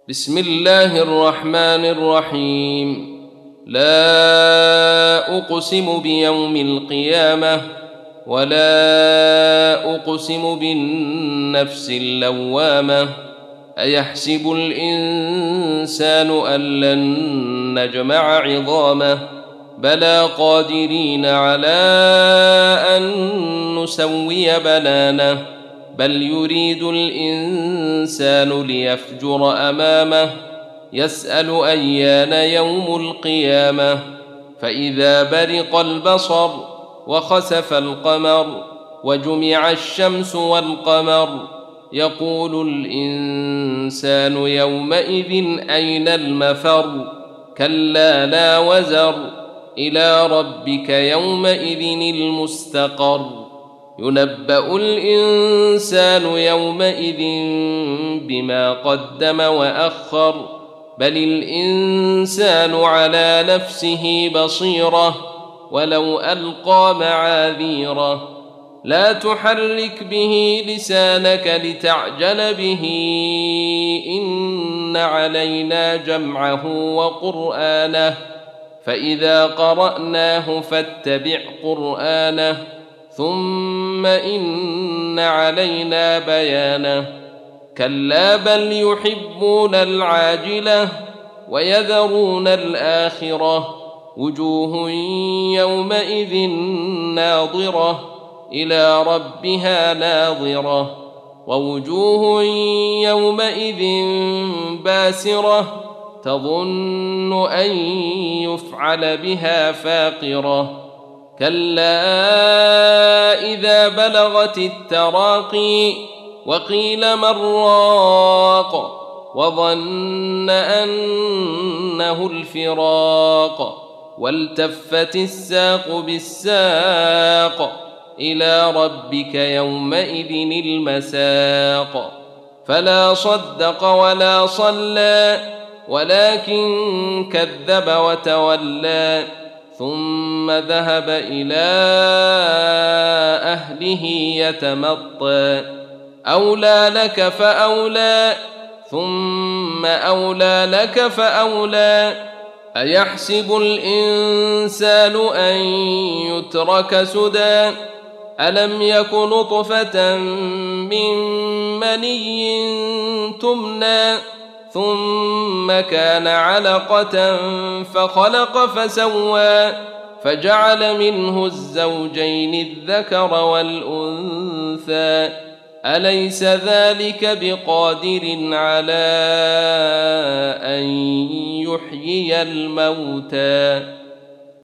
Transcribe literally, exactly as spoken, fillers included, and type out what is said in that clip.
بسم الله الرحمن الرحيم. لا أقسم بيوم القيامة ولا أقسم بالنفس اللوامة. أيحسب الإنسان أن لن نجمع عظامه بلى قادرين على أن نسوي بنانه بل يريد الإنسان ليفجر أمامه يسأل أيان يوم القيامة. فإذا برق البصر وخسف القمر وجمع الشمس والقمر يقول الإنسان يومئذ أين المفر كلا لا وزر إلى ربك يومئذ المستقر. ينبأ الإنسان يومئذ بما قدم وأخر بل الإنسان على نفسه بصيرة ولو ألقى معاذيره. لا تحرك به لسانك لتعجل به إن علينا جمعه وقرآنه فإذا قرأناه فاتبع قرآنه ثم إن علينا بيانه. كلا بل يحبون العاجلة ويذرون الآخرة وجوه يومئذ ناظرة إلى ربها ناظرة ووجوه يومئذ باسرة تظن أن يفعل بها فاقرة. كلا إذا بلغت التراقي وقيل من راق وظن أنه الفراق والتفت الساق بالساق إلى ربك يومئذ المساق. فلا صدق ولا صلى ولكن كذب وتولى ثم ذهب إلى أهله يتمطى. أولى لك فأولى ثم أولى لك فأولى. أيحسب الإنسان أن يترك سدى ألم يك نطفة من مني تمنى ثم كان علقة فخلق فسوى فجعل منه الزوجين الذكر والأنثى. أليس ذلك بقادر على أن يحيي الموتى؟